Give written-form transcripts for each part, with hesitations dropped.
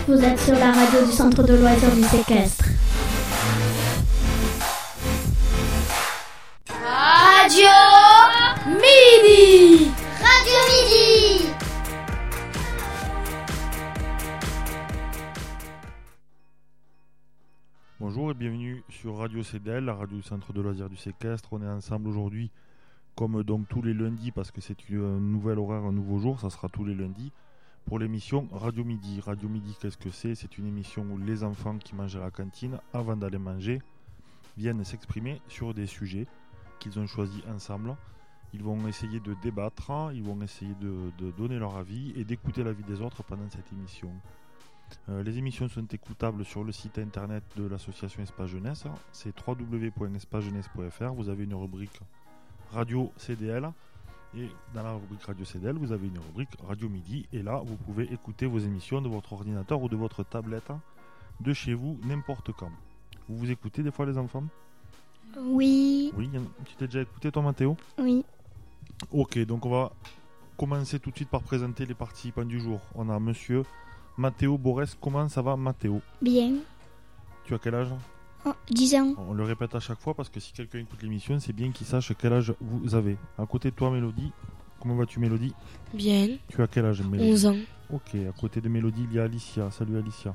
Vous êtes sur la radio du centre de loisirs du Séquestre. Radio Midi. Radio Midi. Bonjour et bienvenue sur Radio CDL, la radio du centre de loisirs du Séquestre. On est ensemble aujourd'hui, comme donc tous les lundis, parce que c'est un nouvel horaire, un nouveau jour, ça sera tous les lundis, pour l'émission Radio Midi. Radio Midi, qu'est-ce que c'est ? C'est une émission où les enfants qui mangent à la cantine, avant d'aller manger, viennent s'exprimer sur des sujets qu'ils ont choisis ensemble. Ils vont essayer de débattre, ils vont essayer de donner leur avis et d'écouter l'avis des autres pendant cette émission. Les émissions sont écoutables sur le site internet de l'association Espace Jeunesse, c'est www.espacejeunesse.fr. Vous avez une rubrique Radio CDL et dans la rubrique Radio CDL vous avez une rubrique Radio Midi et là vous pouvez écouter vos émissions de votre ordinateur ou de votre tablette de chez vous n'importe quand. Vous vous écoutez des fois les enfants ? Oui. Oui, tu t'es déjà écouté toi Mathéo ? Oui. Ok, donc on va commencer tout de suite par présenter les participants du jour. On a monsieur Mathéo Borès. Comment ça va Mathéo ? Bien. Tu as quel âge ? 10 ans. On le répète à chaque fois parce que si quelqu'un écoute l'émission, c'est bien qu'il sache quel âge vous avez. À côté de toi Mélodie, comment vas-tu Mélodie ? Bien. Tu as quel âge Mélodie ? 11 ans. Ok, à côté de Mélodie, il y a Alicia. Salut Alicia.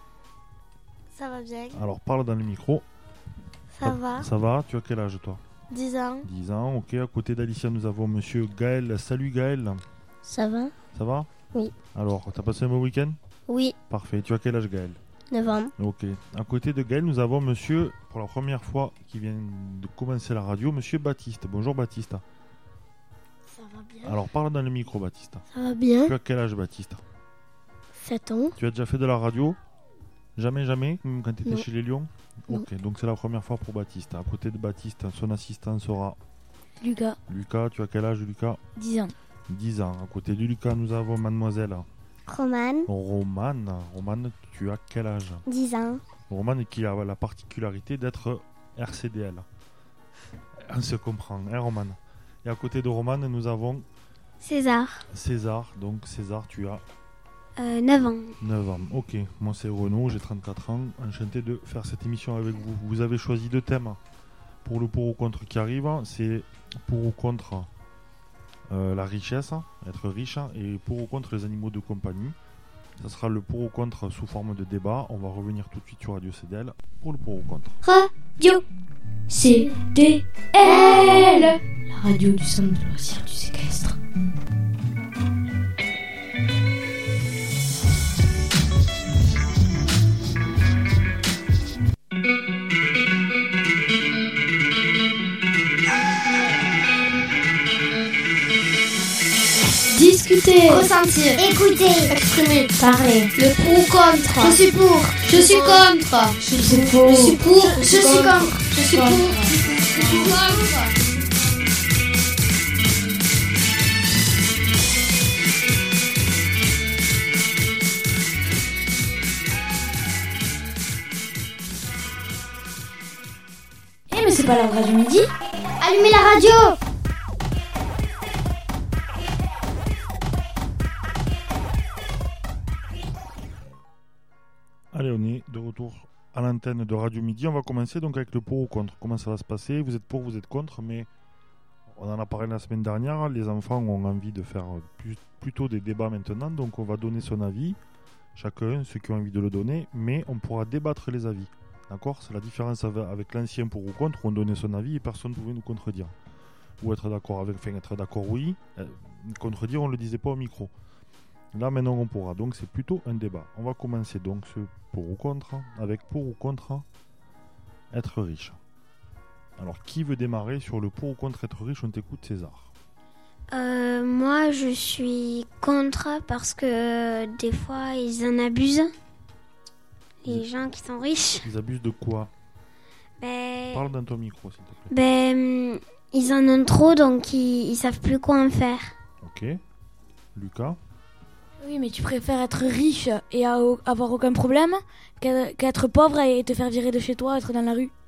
Ça va bien. Alors parle dans le micro. Ça va. Ça va ? Tu as quel âge toi ? 10 ans. 10 ans, ok. À côté d'Alicia, nous avons monsieur Gaël. Salut Gaël. Ça va ? Ça va ? Oui. Alors, t'as passé un bon week-end ? Oui. Parfait. Tu as quel âge Gaël ? 9 ans. Ok. À côté de Gaël, nous avons monsieur, pour la première fois, qui vient de commencer la radio, monsieur Baptiste. Bonjour Baptiste. Ça va bien. Alors, parle dans le micro Baptiste. Ça va bien. Tu as quel âge Baptiste ? 7 ans. Tu as déjà fait de la radio ? Jamais, même quand tu étais Non. chez les Lions ? Non. Ok, donc c'est la première fois pour Baptiste. À côté de Baptiste, son assistant sera Lucas, Lucas. Tu as quel âge Lucas ? 10 ans. 10 ans. À côté de Lucas, nous avons mademoiselle Romane. Romane. Romane, tu as quel âge ? 10 ans. Romane qui a la particularité d'être RCDL. On se comprend, hein Romane ? Et à côté de Romane, nous avons César. César. Donc César, tu as 9 ans. 9 ans. Ok, moi c'est Renaud, j'ai 34 ans. Enchanté de faire cette émission avec vous. Vous avez choisi 2 thèmes pour le pour ou contre qui arrive. C'est pour ou contre la richesse, être riche, et pour ou contre les animaux de compagnie. Ça sera le pour ou contre sous forme de débat. On va revenir tout de suite sur Radio CDL pour le pour ou contre. Radio CDL, la radio du centre de loisirs du Séquestre. Discuter, Ressentir. Écouter. Exprimer. parler, Le pour ou contre. Je suis pour. Je suis contre. je suis pour, Je suis pour. Je suis contre. Je suis pour. Je suis contre. Eh mais c'est pas la radio midi ? Allumez la radio. Allez, on est de retour à l'antenne de Radio Midi. On va commencer donc avec le pour ou contre. Comment ça va se passer ? Vous êtes pour, vous êtes contre, mais on en a parlé la semaine dernière. Les enfants ont envie de faire plutôt des débats maintenant, donc on va donner son avis, chacun, ceux qui ont envie de le donner, mais on pourra débattre les avis. D'accord ? C'est la différence avec l'ancien pour ou contre, où on donnait son avis et personne ne pouvait nous contredire. Ou être d'accord avec, enfin être d'accord oui, contredire on ne le disait pas au micro. Là maintenant on pourra, donc c'est plutôt un débat. On va commencer donc ce pour ou contre, avec pour ou contre être riche. Alors qui veut démarrer sur le pour ou contre être riche ? On t'écoute César. Moi, je suis contre parce que des fois, ils en abusent. Les gens qui sont riches. Ils abusent de quoi ? Ben, Parle dans ton micro s'il te plaît. ils en ont trop, donc ils savent plus quoi en faire. Ok. Lucas ? Oui, mais tu préfères être riche et avoir aucun problème qu'être pauvre et te faire virer de chez toi, être dans la rue.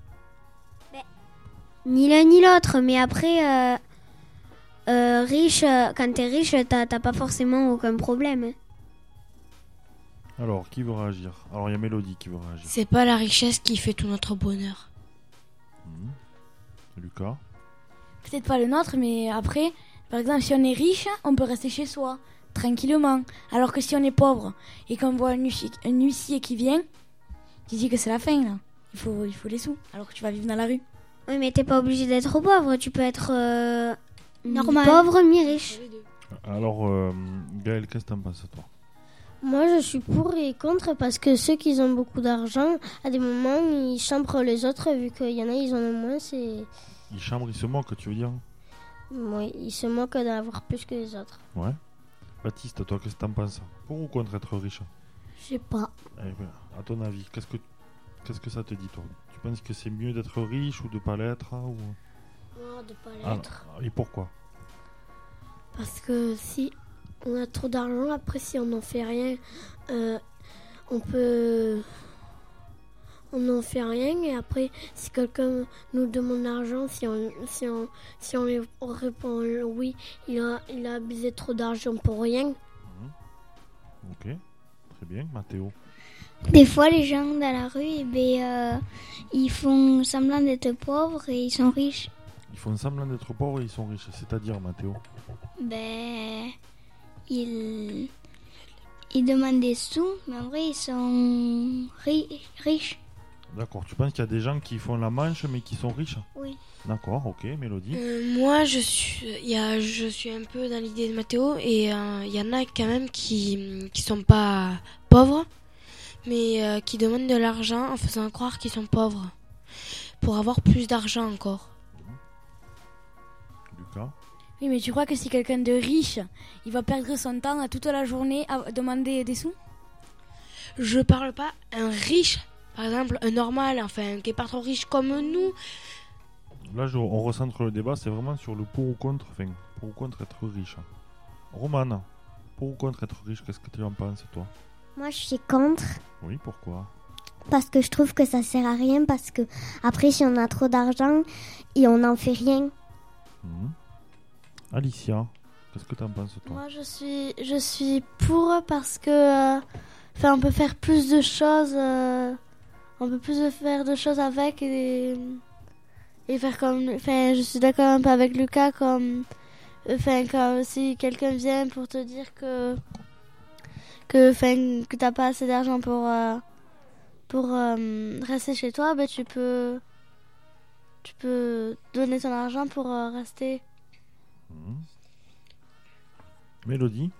Ni l'un ni l'autre, mais après, riche, quand t'es riche, t'as pas forcément aucun problème. Alors, qui veut réagir? Alors, il y a Mélodie qui veut réagir. C'est pas la richesse qui fait tout notre bonheur. Lucas? Peut-être pas le nôtre, mais après, par exemple, si on est riche, on peut rester chez soi, tranquillement. Alors que si on est pauvre et qu'on voit un huissier qui vient, tu dis que c'est la fin, là. Il faut les sous, alors que tu vas vivre dans la rue. Oui, mais t'es pas obligé d'être pauvre. Tu peux être Normal. pauvre, mi-riche. Alors, Gaël, qu'est-ce que t'en penses, toi? Moi, je suis pour et contre parce que ceux qui ont beaucoup d'argent, à des moments, ils chambrent les autres vu qu'il y en a, ils en ont moins. Ils chambrent, ils se moquent, tu veux dire? Oui, ils se moquent d'avoir plus que les autres. Ouais. Baptiste, toi, qu'est-ce que t'en penses? Pour ou contre être riche? Je sais pas. Eh ben, à ton avis, qu'est-ce que ça te dit, toi? Tu penses que c'est mieux d'être riche ou de pas l'être ou... Non, de pas Ah, l'être. et pourquoi? Parce que si on a trop d'argent, après, si on n'en fait rien, on n'en fait rien. Et après, si quelqu'un nous demande l'argent, si on lui répond oui, il a abusé trop d'argent pour rien. Ok, très bien. Mathéo? Des fois, les gens dans la rue, ils font semblant d'être pauvres et ils sont riches. Ils font semblant d'être pauvres et ils sont riches. C'est-à-dire, Mathéo? Ils demandent des sous, mais en vrai, ils sont riches. D'accord, tu penses qu'il y a des gens qui font la manche mais qui sont riches? Oui. D'accord, ok, Mélodie? Moi, je suis un peu dans l'idée de Mathéo et il y en a quand même qui sont pas pauvres, mais qui demandent de l'argent en faisant croire qu'ils sont pauvres pour avoir plus d'argent encore. Lucas? Oui, mais tu crois que si quelqu'un de riche, il va perdre son temps toute la journée à demander des sous? Je parle pas un riche, par exemple un normal, enfin qui est pas trop riche comme nous. Là, on recentre le débat, c'est vraiment sur le pour ou contre, enfin, pour ou contre être riche. Romane, pour ou contre être riche, qu'est-ce que tu en penses, toi? Moi, je suis contre Oui, pourquoi? parce que je trouve que ça sert à rien. Parce que après, si on a trop d'argent et on n'en fait rien. Alicia, qu'est-ce que tu en penses, toi? Moi, je suis pour parce que on peut faire plus de choses. On peut plus faire de choses avec et faire comme. Enfin, je suis d'accord un peu avec Lucas comme si quelqu'un vient pour te dire que t'as pas assez d'argent pour rester chez toi, tu peux donner ton argent pour rester. Mélodie?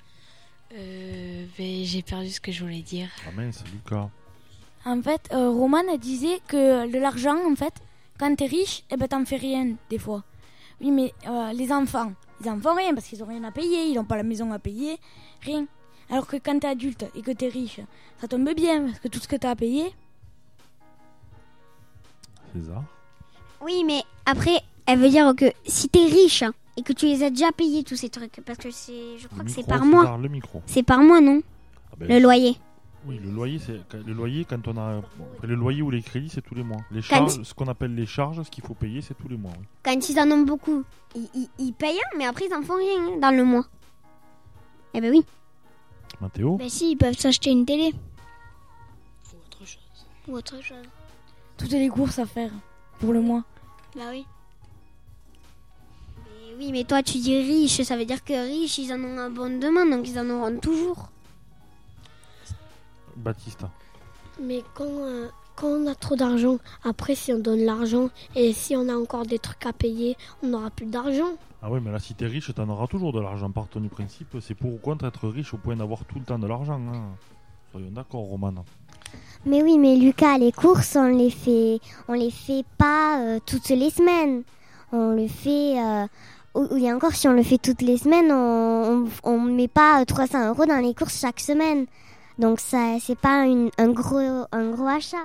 J'ai perdu ce que je voulais dire. Ah mince, Lucas. En fait, Romane disait que de l'argent, en fait, quand t'es riche, t'en fais rien, des fois. Oui, mais les enfants, ils en font rien parce qu'ils ont rien à payer, ils n'ont pas la maison à payer, rien. Alors que quand t'es adulte et que t'es riche, ça tombe bien parce que tout ce que t'as à payer... César? Oui, mais après, elle veut dire que si t'es riche et que tu les as déjà payés tous ces trucs, parce que je crois que c'est par mois. César, le micro. C'est par mois, non? Le loyer. Oui, le loyer, quand on a le loyer ou les crédits, c'est tous les mois. Les charges, ce qu'on appelle les charges, ce qu'il faut payer, c'est tous les mois. Oui. Quand ils en ont beaucoup, ils payent, mais après ils en font rien dans le mois. Eh ben oui. Mathéo? Si, ils peuvent s'acheter une télé. Ou autre chose. Toutes les courses à faire pour le mois. Bah oui. Oui, mais toi tu dis riche, ça veut dire que riches, ils en ont un bon demain, donc ils en auront toujours. Baptiste? Mais quand on a trop d'argent, après si on donne l'argent et si on a encore des trucs à payer, on n'aura plus d'argent. Ah oui, mais là, si t'es riche, t'en auras toujours de l'argent. Partons du principe, c'est pour ou contre être riche au point d'avoir tout le temps de l'argent. Hein. Soyons d'accord, Romane. Mais oui, mais Lucas, les courses, on les fait pas toutes les semaines. On le fait... et encore, si on le fait toutes les semaines, on met pas 300 € dans les courses chaque semaine. Donc ça, c'est pas un gros achat.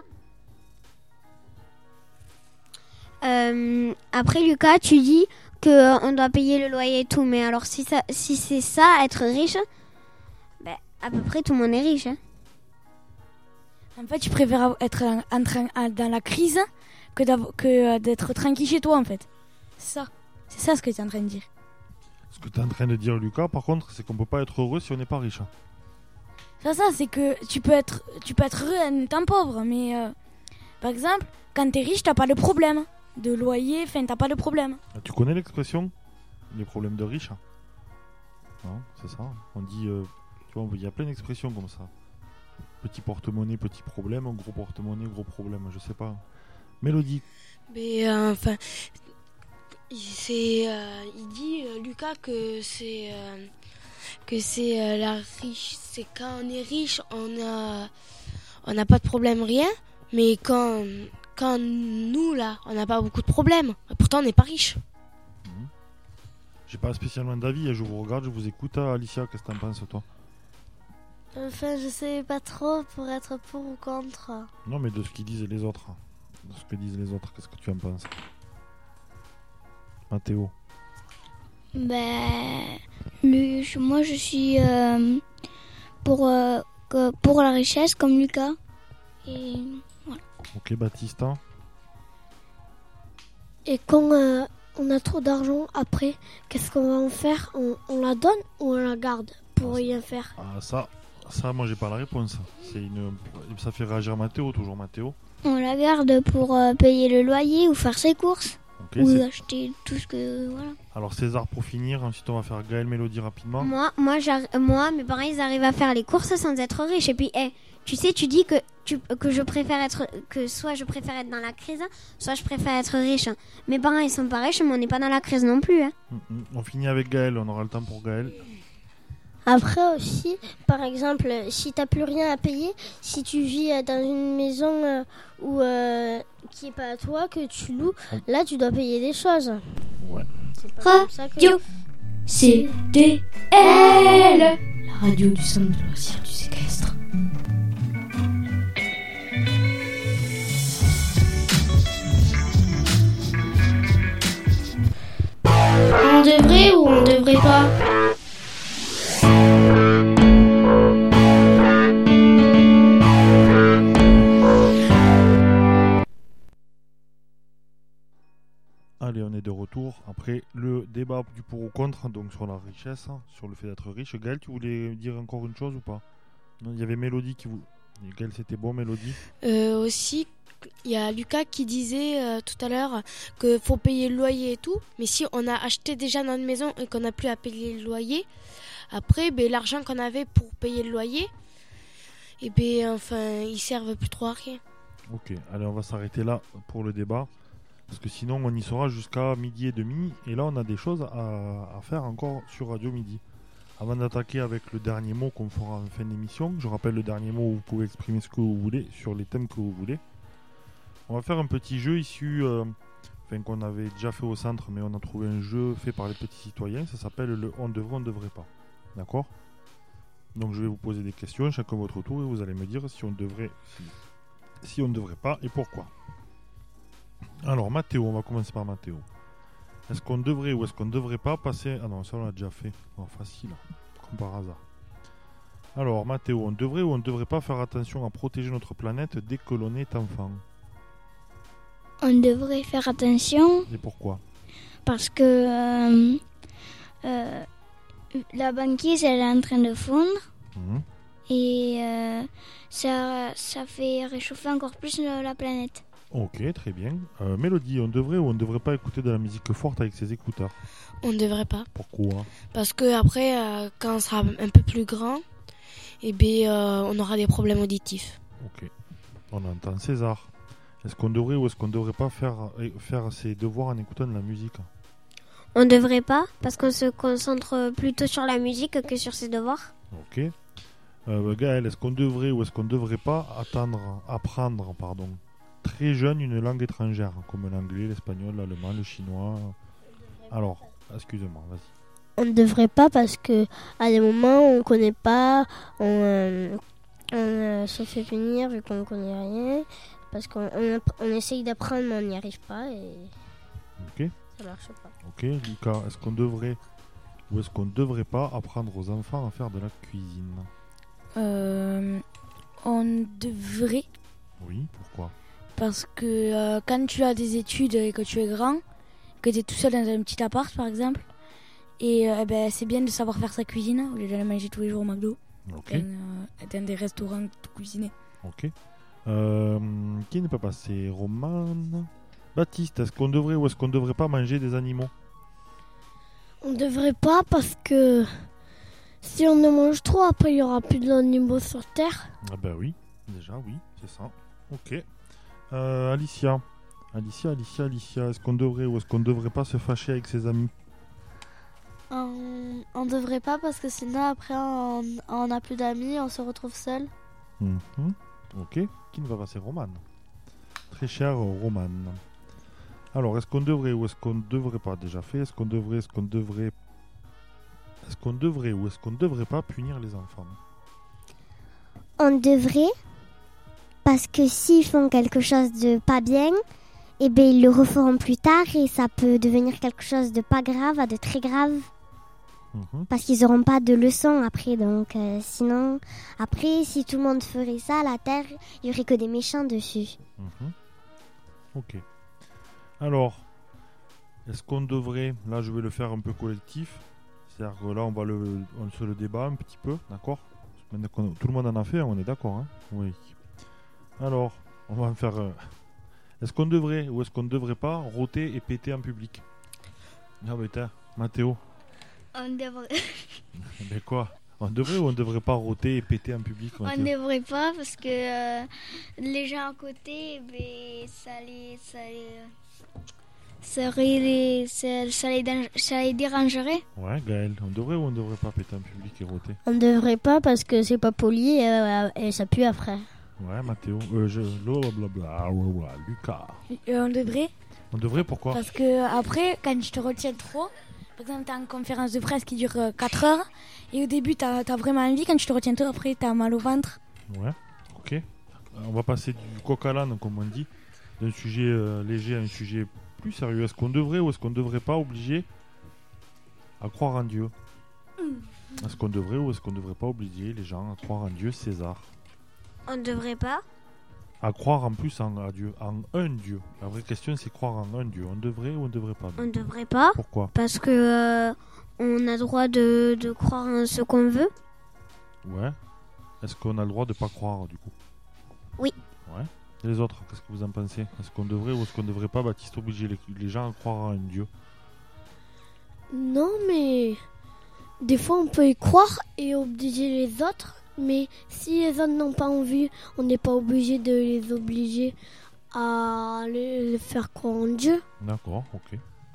Après, Lucas, tu dis qu'on doit payer le loyer et tout. Mais alors, si c'est ça, être riche, à peu près tout le monde est riche. Hein. En fait, je préfère être dans la crise que d'être tranquille chez toi, en fait. C'est ça ce que tu es en train de dire. Ce que tu es en train de dire, Lucas, par contre, c'est qu'on peut pas être heureux si on n'est pas riche. c'est que tu peux être heureux en étant pauvre, mais par exemple, quand t'es riche, t'as pas de problème de loyer, t'as pas de problème. Tu connais l'expression les problèmes de riches? Non, c'est ça. On dit, tu vois, il y a plein d'expressions comme ça. Petit porte-monnaie, petit problème, gros porte-monnaie, gros problème, je sais pas. Mélodie. Mais il dit Lucas que c'est la riche. C'est quand on est riche, on n'a pas de problème, rien. Mais quand nous là, on n'a pas beaucoup de problèmes. Pourtant, on n'est pas riche. J'ai pas spécialement d'avis. Je vous regarde, je vous écoute. Alicia, qu'est-ce que t'en penses toi? Enfin, je sais pas trop pour être pour ou contre. Non, mais de ce qu'ils disent les autres. De ce que disent les autres, qu'est-ce que tu en penses? Mathéo. Moi je suis pour la richesse comme Lucas. Et voilà. Ok, Baptista. Et quand on a trop d'argent, après, qu'est-ce qu'on va en faire? On la donne ou on la garde pour rien faire? Ça, moi j'ai pas la réponse. Ça fait réagir Mathéo, toujours Mathéo. On la garde pour payer le loyer ou faire ses courses. Okay, ou acheter tout ce que... Voilà. Alors César pour finir, ensuite on va faire Gaël, Mélodie rapidement. Moi, mes parents ils arrivent à faire les courses sans être riches. Et puis, tu sais, tu dis que je préfère que soit je préfère être dans la crise, soit je préfère être riche. Mes parents ils sont pas riches, mais on n'est pas dans la crise non plus. Hein. On finit avec Gaël, on aura le temps pour Gaël. Après aussi, par exemple, si t'as plus rien à payer, si tu vis dans une maison qui est pas à toi, que tu loues, là tu dois payer des choses. Ouais. Radio CDL, la radio du centre de loisirs du séquestre. On devrait ou on devrait pas? Allez, on est de retour après le débat du pour ou contre, donc sur la richesse, sur le fait d'être riche. Gaël, tu voulais dire encore une chose ou pas? Non, il y avait Mélodie qui voulait. Gaël, c'était bon, Mélodie? Aussi, il y a Lucas qui disait tout à l'heure qu'il faut payer le loyer et tout, mais si on a acheté déjà notre maison et qu'on n'a plus à payer le loyer, après, l'argent qu'on avait pour payer le loyer, ils servent plus trop à rien. Ok, allez, on va s'arrêter là pour le débat. Parce que sinon, on y sera jusqu'à midi et demi. Et là, on a des choses à faire encore sur Radio Midi. Avant d'attaquer avec le dernier mot qu'on fera en fin d'émission, je rappelle le dernier mot où vous pouvez exprimer ce que vous voulez sur les thèmes que vous voulez. On va faire un petit jeu issu, qu'on avait déjà fait au centre, mais on a trouvé un jeu fait par les petits citoyens. Ça s'appelle le on devrait, on devrait pas. D'accord? Donc je vais vous poser des questions, chacun votre tour, et vous allez me dire si on devrait, si on ne devrait pas et pourquoi. Alors Mathéo, on va commencer par Mathéo. Est-ce qu'on devrait ou est-ce qu'on ne devrait pas passer... Ah non, ça on l'a déjà fait. Oh, facile, comme par hasard. Alors Mathéo, on devrait ou on ne devrait pas faire attention à protéger notre planète dès que l'on est enfant? On devrait faire attention. Et pourquoi? Parce que la banquise elle est en train de fondre. Et ça fait réchauffer encore plus la planète. Ok, très bien. Mélodie, on devrait ou on ne devrait pas écouter de la musique forte avec ses écouteurs? On ne devrait pas. Pourquoi? Parce que après, quand on sera un peu plus grand, on aura des problèmes auditifs. Ok. On entend César. Est-ce qu'on devrait ou est-ce qu'on ne devrait pas faire ses devoirs en écoutant de la musique? On ne devrait pas, parce qu'on se concentre plutôt sur la musique que sur ses devoirs. Ok. Gaël, est-ce qu'on devrait ou est-ce qu'on ne devrait pas apprendre très jeune une langue étrangère, comme l'anglais, l'espagnol, l'allemand, le chinois? Alors, excusez-moi, vas-y. On ne devrait pas parce que à des moments on connaît pas, on se fait punir vu qu'on connaît rien, parce qu'on essaye d'apprendre mais on n'y arrive pas et ça marche pas. Ok, Lucas, est-ce qu'on devrait ou est-ce qu'on ne devrait pas apprendre aux enfants à faire de la cuisine? On devrait. Oui, pourquoi? Parce que quand tu as des études et que tu es grand, que tu es tout seul dans un petit appart par exemple, et c'est bien de savoir faire sa cuisine au lieu d'aller manger tous les jours au McDo. Ok. Dans des restaurants tout cuisinés. Ok. Qui n'est pas passé? Romane. Baptiste, est-ce qu'on devrait ou est-ce qu'on ne devrait pas manger des animaux? On devrait pas parce que si on en mange trop, après il y aura plus d'animaux sur Terre. Ah ben oui, déjà oui, c'est ça. Ok. Alicia, est-ce qu'on devrait ou est-ce qu'on ne devrait pas se fâcher avec ses amis? On devrait pas parce que sinon après on n'a plus d'amis, on se retrouve seul. Ok. Qui ne va passer? Romane. Très chère Romane. Alors, est-ce qu'on devrait ou est-ce qu'on ne devrait pas, déjà fait, est-ce qu'on devrait ou est-ce qu'on ne devrait pas punir les enfants? On devrait, parce que s'ils font quelque chose de pas bien, eh ben ils le referont plus tard et ça peut devenir quelque chose de pas grave à de très grave. Parce qu'ils n'auront pas de leçons après. Donc sinon, après, si tout le monde ferait ça, la Terre, il n'y aurait que des méchants dessus. Ok. Alors, est-ce qu'on devrait, là je vais le faire un peu collectif, c'est-à-dire que là on se le débat un petit peu, d'accord? Tout le monde en a fait, on est d'accord, hein? Oui. Alors, on va en faire... Est-ce qu'on devrait ou est-ce qu'on ne devrait pas rôter et péter en public? Ah mais tiens, Mathéo. On devrait. Mais quoi? On devrait ou on ne devrait pas rôter et péter en public? On ne devrait pas parce que les gens à côté, ça les dérangerait. Ouais, Gaël, on devrait ou on ne devrait pas péter en public et rôter? On devrait pas parce que c'est pas poli et ça pue après. Ouais, Mathéo. Lucas. On devrait. On devrait, pourquoi? Parce que après, quand je te retiens trop, par exemple, t'as une conférence de presse qui dure 4 heures, et au début, t'as vraiment envie, quand je te retiens trop, après, t'as mal au ventre. Ouais, ok. On va passer du coq à l'âne, comme on dit, d'un sujet léger à un sujet plus sérieux. Est-ce qu'on devrait ou est-ce qu'on ne devrait pas obliger à croire en Dieu? Est-ce qu'on devrait ou est-ce qu'on ne devrait pas obliger les gens à croire en Dieu César? On ne devrait pas. À croire en plus en Dieu, en un Dieu. La vraie question, c'est croire en un Dieu. On devrait ou on ne devrait pas? On ne devrait pas. Pourquoi? Parce que on a le droit de croire en ce qu'on veut. Ouais. Est-ce qu'on a le droit de ne pas croire, du coup? Oui. Ouais. Et les autres, qu'est-ce que vous en pensez? Est-ce qu'on devrait ou est-ce qu'on ne devrait pas, Baptiste, obliger les gens à croire en un Dieu? Non, mais des fois on peut y croire et obliger les autres. Mais si les autres n'ont pas envie, on n'est pas obligé de les obliger à les faire croire en Dieu. D'accord, ok.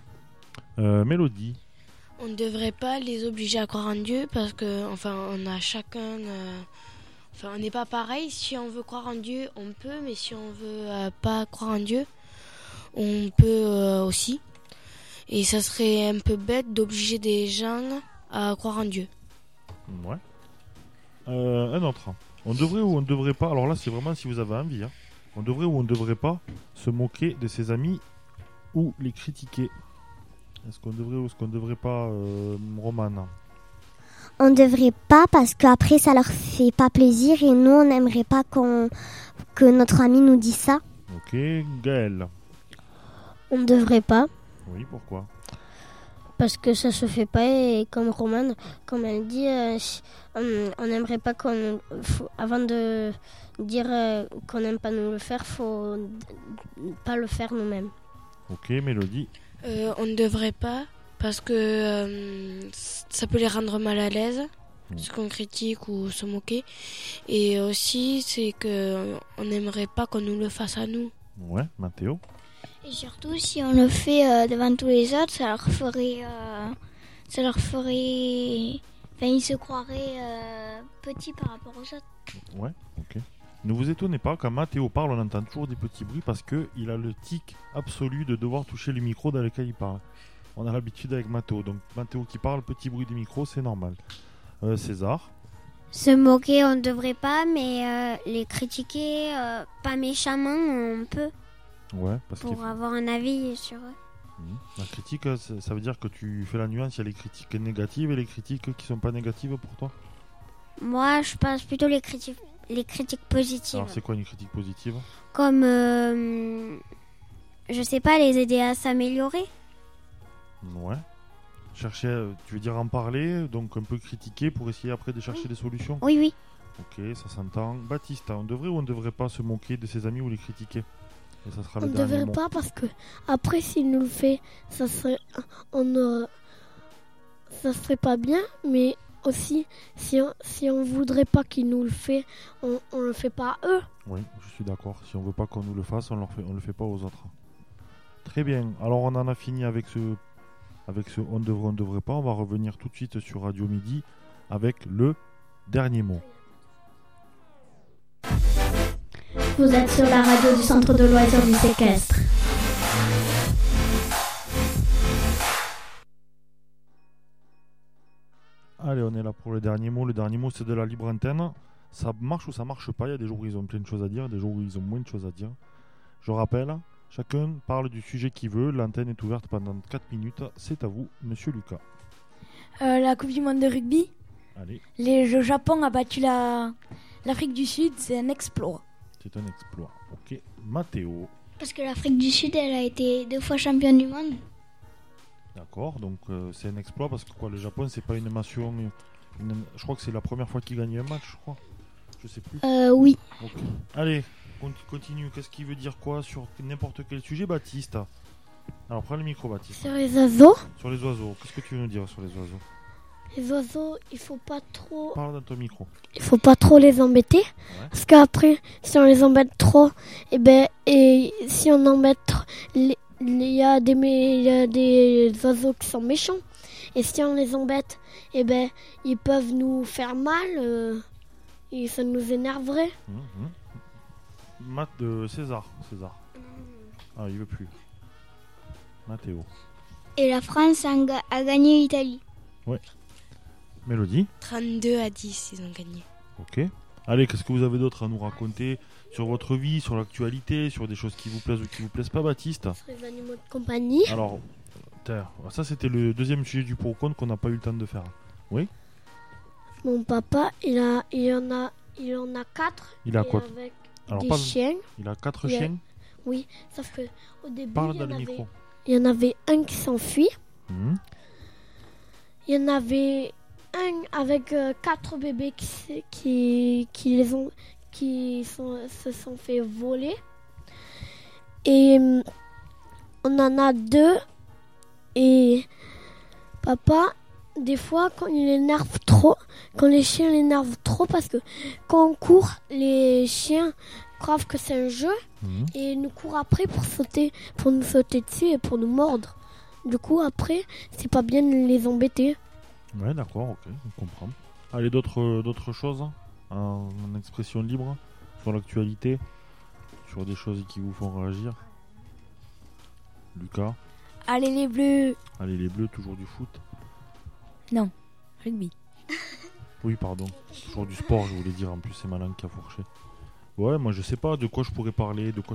Mélodie. On ne devrait pas les obliger à croire en Dieu parce que, enfin, on a chacun... Enfin, on n'est pas pareil. Si on veut croire en Dieu, on peut. Mais si on veut pas croire en Dieu, on peut aussi. Et ça serait un peu bête d'obliger des gens à croire en Dieu. Ouais. Un autre. On devrait ou on ne devrait pas, alors là c'est vraiment si vous avez envie, hein. On devrait ou on ne devrait pas se moquer de ses amis ou les critiquer? Est-ce qu'on devrait ou est-ce qu'on ne devrait pas, Romane? On devrait pas parce qu'après ça leur fait pas plaisir et nous on n'aimerait pas que notre ami nous dise ça. Ok, Gaël. On devrait pas. Oui, pourquoi? Parce que ça se fait pas et comme Romane, comme elle dit, on n'aimerait pas avant de dire qu'on n'aime pas nous le faire, faut pas le faire nous-mêmes. Ok, Mélodie. On ne devrait pas parce que ça peut les rendre mal à l'aise, ce qu'on critique ou se moquer. Et aussi, c'est que on n'aimerait pas qu'on nous le fasse à nous. Ouais, Mathéo. Et surtout, si on le fait devant tous les autres, ça leur ferait... Enfin, ils se croiraient petits par rapport aux autres. Ouais, ok. Ne vous étonnez pas, quand Mathéo parle, on entend toujours des petits bruits parce qu'il a le tic absolu de devoir toucher le micro dans lequel il parle. On a l'habitude avec Mathéo. Donc Mathéo qui parle, petit bruit du micro, c'est normal. César. Se moquer, on ne devrait pas, mais les critiquer, pas méchamment, on peut. Ouais, parce pour avoir un avis sur eux. La critique, ça veut dire que tu fais la nuance, il y a les critiques négatives et les critiques qui sont pas négatives pour toi? Moi, je pense plutôt les critiques positives. Alors, c'est quoi une critique positive? Comme, je sais pas, les aider à s'améliorer. Ouais. Chercher, tu veux dire en parler, donc un peu critiquer pour essayer après de chercher des solutions. Oui, oui. Ok, ça s'entend. Baptiste, on devrait ou on ne devrait pas se moquer de ses amis ou les critiquer? Et ça sera On le ne dernier devrait mot. pas parce que après s'il nous le fait, ça serait pas bien, mais aussi si on voudrait pas qu'il nous le fait, on le fait pas à eux. Oui, je suis d'accord. Si on veut pas qu'on nous le fasse, on le fait pas aux autres. Très bien. Alors on en a fini avec ce on devrait, on devrait pas. On va revenir tout de suite sur Radio Midi avec le dernier mot. Vous êtes sur la radio du centre de loisirs du séquestre. Allez, on est là pour le dernier mot. Le dernier mot, c'est de la libre antenne. Ça marche ou ça marche pas. Il y a des jours où ils ont plein de choses à dire, des jours où ils ont moins de choses à dire. Je rappelle, chacun parle du sujet qu'il veut. L'antenne est ouverte pendant 4 minutes. C'est à vous, monsieur Lucas. La Coupe du Monde de rugby. Allez, Le Japon a battu l'Afrique du Sud. C'est un exploit. c'est un exploit. Ok, Mathéo. Parce que l'Afrique du Sud, elle a été 2 fois championne du monde. D'accord, donc c'est un exploit parce que quoi, le Japon, c'est pas une nation. Je crois que c'est la première fois qu'ils gagnent un match, je crois. Je sais plus. Oui. Ok. Allez, continue. Qu'est-ce qu'il veut dire quoi sur n'importe quel sujet, Baptiste? Alors prends le micro, Baptiste. Sur les oiseaux. Sur les oiseaux, qu'est-ce que tu veux nous dire sur les oiseaux? Les oiseaux, il faut pas trop les embêter. Ouais. Parce qu'après, si on les embête trop, et si on embête trop, il y a des oiseaux qui sont méchants. Et si on les embête, ils peuvent nous faire mal. Et ça nous énerverait. César. Ah, il veut plus. Mathéo. Et la France a gagné l'Italie. Mélodie. 32-10, ils ont gagné. Ok. Allez, qu'est-ce que vous avez d'autre à nous raconter sur votre vie, sur l'actualité, sur des choses qui vous plaisent ou qui vous plaisent pas, Baptiste? Sur les animaux de compagnie. Alors, ça c'était le deuxième sujet du pour ou contre qu'on n'a pas eu le temps de faire. Oui. Mon papa, il en a 4. Il a quoi? Avec Alors, des chiens. Il a 4 Il a- chiens. Oui, sauf que au début, Parle dans le micro. il y en avait un qui s'enfuit. Mhm. Il y en avait un avec 4 bébés qui se sont fait voler. Et on en a 2. Et papa, des fois, quand les chiens l'énervent trop, parce que quand on court, les chiens croient que c'est un jeu et nous courent après pour nous sauter dessus et pour nous mordre. Du coup, après, c'est pas bien de les embêter. Ouais, d'accord, ok, on comprend. Allez, d'autres choses en expression libre sur l'actualité, sur des choses qui vous font réagir. Lucas. Allez les Bleus. Allez, les Bleus, toujours du foot. Non, rugby. Oui, pardon. Toujours du sport, je voulais dire. En plus, c'est Malin qui a fourché. Ouais, moi, je sais pas de quoi je pourrais parler. De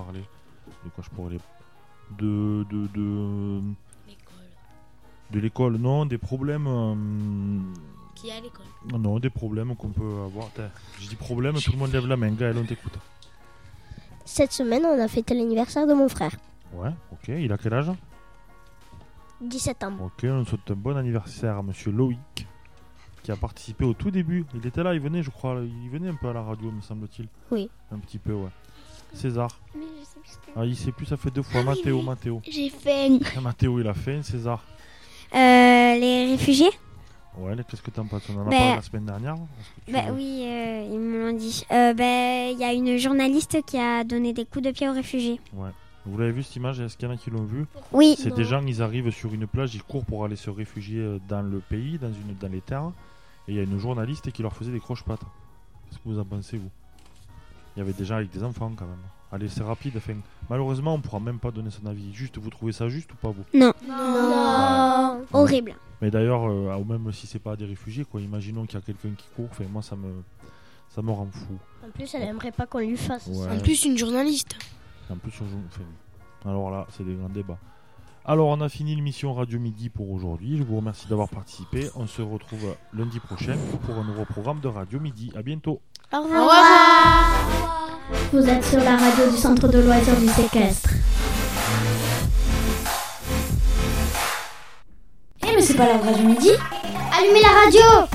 l'école, non, des problèmes. Qui est à l'école? Non, des problèmes qu'on peut avoir. Je dis problème, tout le monde lève la main. Gaël, on t'écoute. Cette semaine, on a fêté l'anniversaire de mon frère. Ouais, ok. Il a quel âge? 17 ans. Ok, on souhaite un bon anniversaire à monsieur Loïc, qui a participé au tout début. Il était là, il venait, je crois. Il venait un peu à la radio, me semble-t-il. Oui. Un petit peu, ouais. César. Mais je sais plus. Ah, il sait plus, ça fait 2 fois. Ah oui, Mathéo. J'ai fait. Mathéo, il a fait. César. Les réfugiés. Ouais, qu'est-ce que t'en penses? On en a parlé la semaine dernière. Oui, ils me l'ont dit. Il y a une journaliste qui a donné des coups de pied aux réfugiés. Ouais. Vous l'avez vu cette image? Est-ce qu'il y en a qui l'ont vu? Oui. C'est des gens, ils arrivent sur une plage, ils courent pour aller se réfugier dans le pays, dans les terres. Et il y a une journaliste qui leur faisait des croche-pattes. Qu'est-ce que vous en pensez, vous? Il y avait des gens avec des enfants quand même. Allez, c'est rapide. Enfin, malheureusement, on ne pourra même pas donner son avis. Juste, vous trouvez ça juste ou pas, vous? Non. Non. Horrible. Mais d'ailleurs, ou même si c'est pas des réfugiés, quoi. Imaginons qu'il y a quelqu'un qui court. Enfin, moi, ça me rend fou. En plus, elle aimerait pas qu'on lui fasse Ouais. ça. En plus, une journaliste. En plus, alors là, c'est des grands débats. Alors, on a fini l'émission Radio Midi pour aujourd'hui. Je vous remercie d'avoir participé. On se retrouve lundi prochain pour un nouveau programme de Radio Midi. À bientôt. Au revoir. Vous êtes sur la radio du centre de loisirs du séquestre. Et monsieur c'est pas l'heure du midi. Allumez la radio.